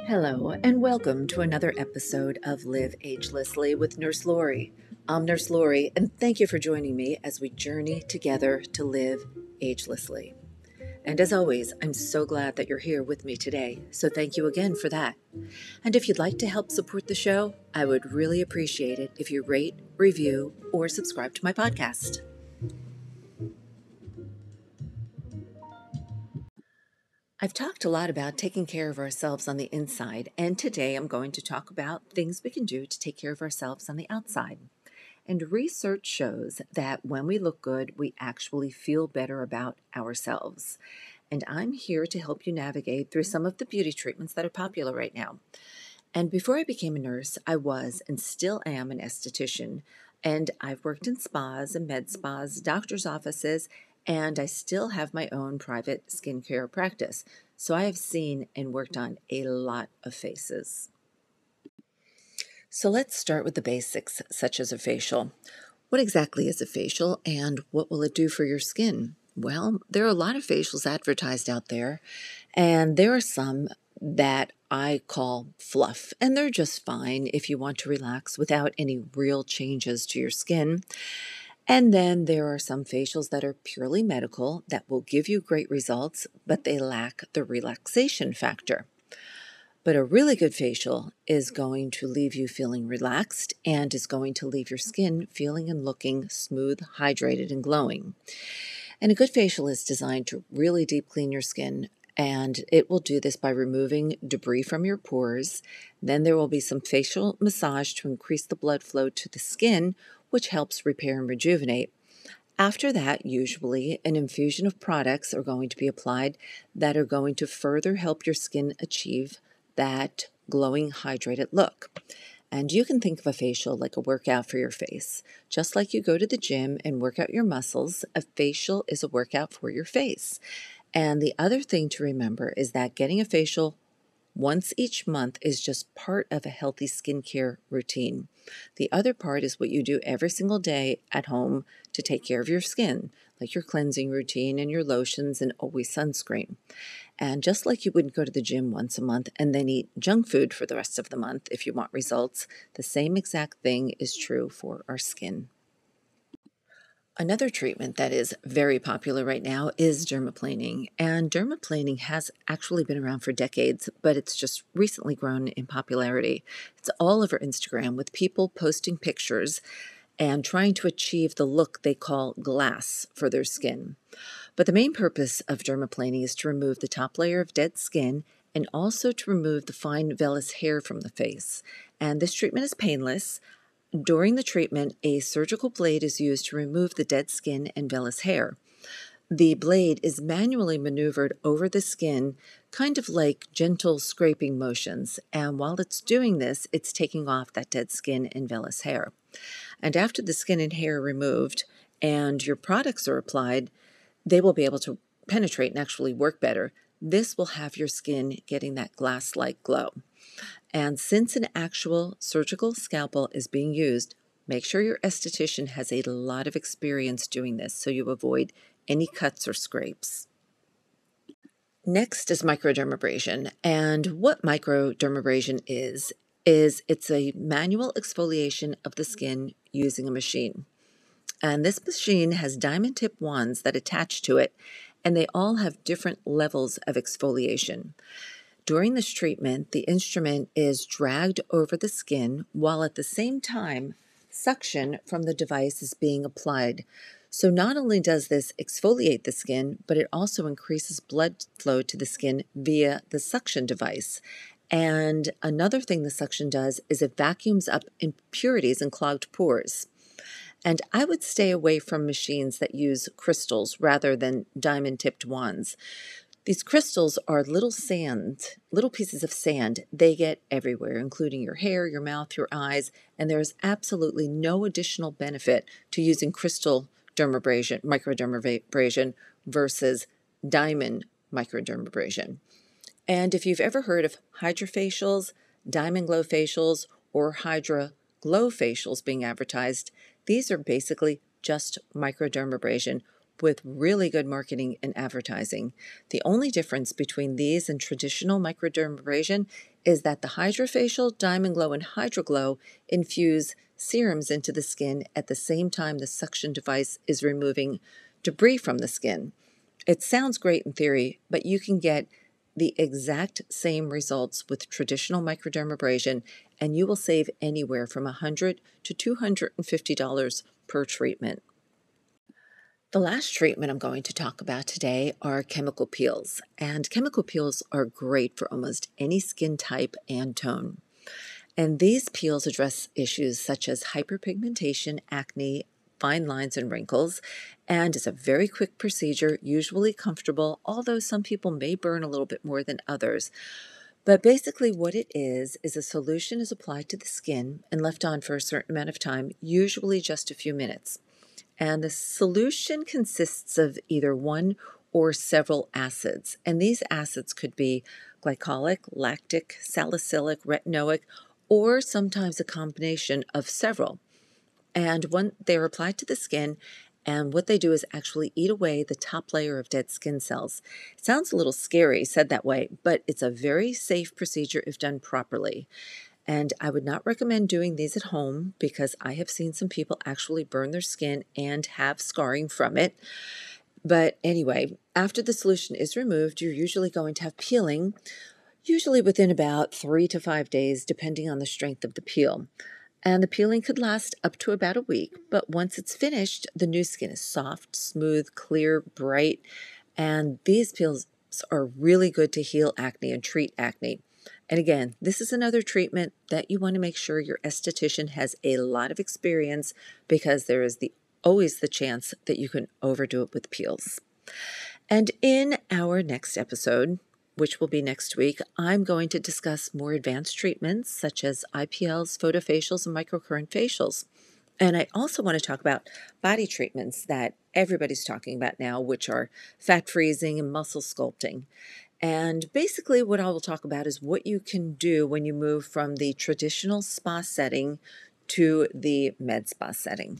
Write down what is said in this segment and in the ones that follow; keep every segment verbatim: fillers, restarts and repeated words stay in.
Hello, and welcome to another episode of Live Agelessly with Nurse Lori. I'm Nurse Lori, and thank you for joining me as we journey together to live agelessly. And as always, I'm so glad that you're here with me today, so thank you again for that. And if you'd like to help support the show, I would really appreciate it if you rate, review, or subscribe to my podcast. I've talked a lot about taking care of ourselves on the inside, and today I'm going to talk about things we can do to take care of ourselves on the outside. And research shows that when we look good, we actually feel better about ourselves. And I'm here to help you navigate through some of the beauty treatments that are popular right now. And before I became a nurse, I was and still am an esthetician. And I've worked in spas and med spas, doctor's offices, and I still have my own private skincare practice. So I have seen and worked on a lot of faces. So let's start with the basics, such as a facial. What exactly is a facial, and what will it do for your skin? Well, there are a lot of facials advertised out there, and there are some that I call fluff, and they're just fine if you want to relax without any real changes to your skin. And then there are some facials that are purely medical that will give you great results, but they lack the relaxation factor. But a really good facial is going to leave you feeling relaxed and is going to leave your skin feeling and looking smooth, hydrated, and glowing. And a good facial is designed to really deep clean your skin, and it will do this by removing debris from your pores. Then there will be some facial massage to increase the blood flow to the skin, which helps repair and rejuvenate. After that, usually, an infusion of products are going to be applied that are going to further help your skin achieve that glowing, hydrated look. And you can think of a facial like a workout for your face. Just like you go to the gym and work out your muscles, a facial is a workout for your face. And the other thing to remember is that getting a facial once each month is just part of a healthy skincare routine. The other part is what you do every single day at home to take care of your skin, like your cleansing routine and your lotions and always sunscreen. And just like you wouldn't go to the gym once a month and then eat junk food for the rest of the month if you want results, the same exact thing is true for our skin. Another treatment that is very popular right now is dermaplaning. And dermaplaning has actually been around for decades, but it's just recently grown in popularity. It's all over Instagram with people posting pictures and trying to achieve the look they call glass for their skin. But the main purpose of dermaplaning is to remove the top layer of dead skin and also to remove the fine vellus hair from the face. And this treatment is painless. During the treatment, a surgical blade is used to remove the dead skin and vellus hair. The blade is manually maneuvered over the skin, kind of like gentle scraping motions, and while it's doing this, it's taking off that dead skin and vellus hair. And after the skin and hair are removed and your products are applied, they will be able to penetrate and actually work better. This will have your skin getting that glass-like glow. And since an actual surgical scalpel is being used, make sure your esthetician has a lot of experience doing this so you avoid any cuts or scrapes. Next is microdermabrasion. And what microdermabrasion is, is it's a manual exfoliation of the skin using a machine. And this machine has diamond tip wands that attach to it, and they all have different levels of exfoliation. During this treatment, the instrument is dragged over the skin while at the same time suction from the device is being applied. So not only does this exfoliate the skin, but it also increases blood flow to the skin via the suction device. And another thing the suction does is it vacuums up impurities and clogged pores. And I would stay away from machines that use crystals rather than diamond-tipped wands. These crystals are little sand, little pieces of sand. They get everywhere, including your hair, your mouth, your eyes, and there is absolutely no additional benefit to using crystal dermabrasion, microdermabrasion versus diamond microdermabrasion. And if you've ever heard of hydrofacials, diamond glow facials, or hydra glow facials being advertised, these are basically just microdermabrasion with really good marketing and advertising. The only difference between these and traditional microdermabrasion is that the Hydrofacial, Diamond Glow, and Hydroglow infuse serums into the skin at the same time the suction device is removing debris from the skin. It sounds great in theory, but you can get the exact same results with traditional microdermabrasion, and you will save anywhere from one hundred dollars to two hundred fifty dollars per treatment. The last treatment I'm going to talk about today are chemical peels, and chemical peels are great for almost any skin type and tone. And these peels address issues such as hyperpigmentation, acne, fine lines, and wrinkles, and it's a very quick procedure, usually comfortable, although some people may burn a little bit more than others. But basically what it is, is a solution is applied to the skin and left on for a certain amount of time, usually just a few minutes. And the solution consists of either one or several acids. And these acids could be glycolic, lactic, salicylic, retinoic, or sometimes a combination of several. And when they're applied to the skin, and what they do is actually eat away the top layer of dead skin cells. It sounds a little scary said that way, but it's a very safe procedure if done properly. And I would not recommend doing these at home because I have seen some people actually burn their skin and have scarring from it. But anyway, after the solution is removed, you're usually going to have peeling, usually within about three to five days, depending on the strength of the peel. And the peeling could last up to about a week, but once it's finished, the new skin is soft, smooth, clear, bright, and these peels are really good to heal acne and treat acne. And again, this is another treatment that you want to make sure your esthetician has a lot of experience because there is the always the chance that you can overdo it with peels. And in our next episode, which will be next week, I'm going to discuss more advanced treatments such as I P Ls, photofacials, and microcurrent facials. And I also want to talk about body treatments that everybody's talking about now, which are fat freezing and muscle sculpting. And basically what I will talk about is what you can do when you move from the traditional spa setting to the med spa setting.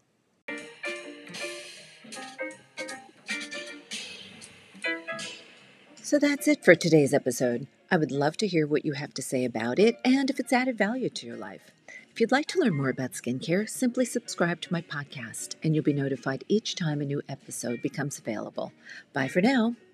So that's it for today's episode. I would love to hear what you have to say about it and if it's added value to your life. If you'd like to learn more about skincare, simply subscribe to my podcast and you'll be notified each time a new episode becomes available. Bye for now.